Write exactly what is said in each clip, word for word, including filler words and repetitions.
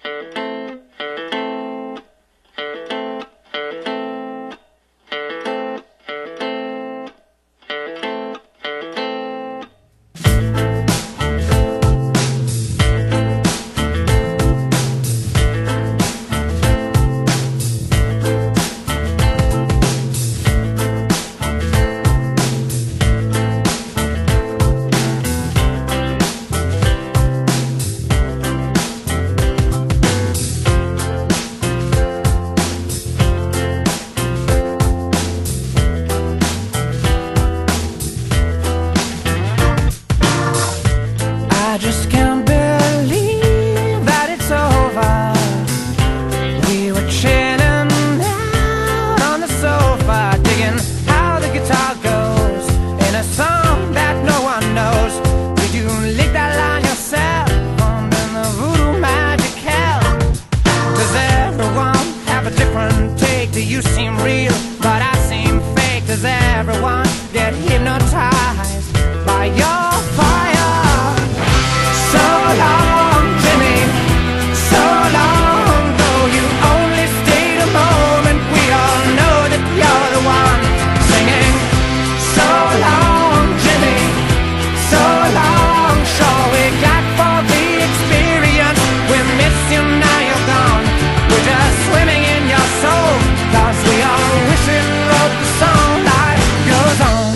I just can't believe that it's over. We were chilling out on the sofa, digging how the guitar goes in a song that no one knows. Did you lick that line yourself under the voodoo magic hell? Does everyone have a different take? Do you seem real, but I seem fake? Does everyone get hypnotized by your fire? So long, Jimmy, so long, though you only stayed a moment. We all know that you're the one singing. So long, Jimmy, so long. Sure, we got for the experience. We miss you, now you're gone. We're just swimming in your soul, 'cause we all wish we wrote the song. Life goes on.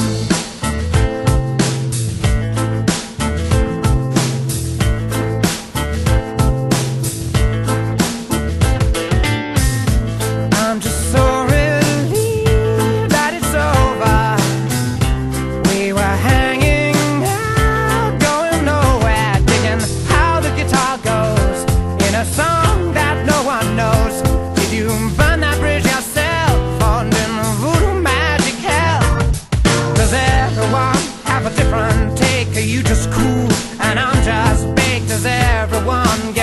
I'm just so relieved that it's over. We were hanging out, going nowhere, digging how the guitar goes in a song that no one knows. Did you burn that bridge yourself under the voodoo magic hell? Does everyone have a different take? Are you just cool and I'm just baked? Does everyone get